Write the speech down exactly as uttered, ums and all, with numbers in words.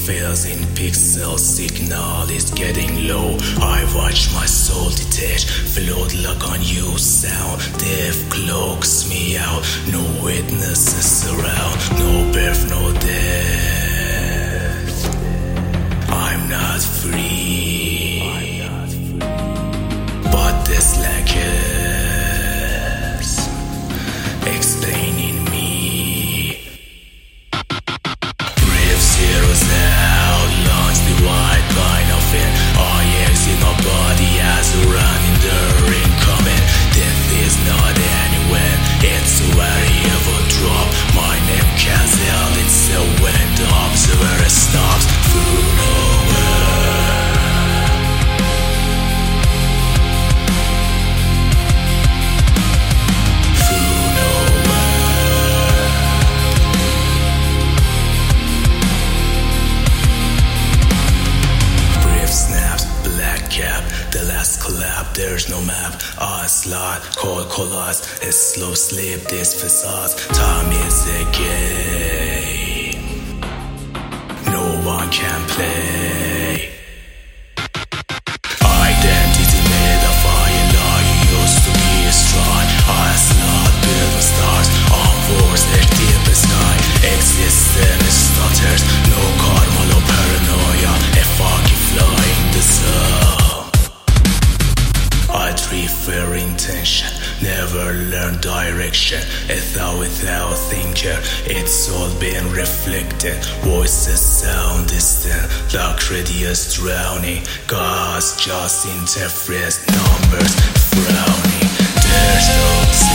fails in pixel, signal is getting low. I watch my soul detach, float like a new sound. Death cloaks me out, no witnesses around, no birth, no death. I'm not free, but this lackers explaining me. Breath zeros out, lungs divide by nothing. I exit my body as a running during coming. Death is not anywhere, it's a variable drop. My name cancel, it's a when the observer stops through nowhere. Through nowhere. Brief snaps, black cap, the last collab, there's no map. I slide, cold collide, a slow sleep, this facade. Time is a game, no one can play. Identity made of fire, like you used to be strong. I slide, build stars, on force, their deepest sky. Existence stutters, no karma, no paranoia, a fucking fly in the sun. I prefer intention, never learn direction. A thought without thinker, it's all been reflected. Voices sound distant, like radius drowning. Gods just interpret numbers frowning. There's no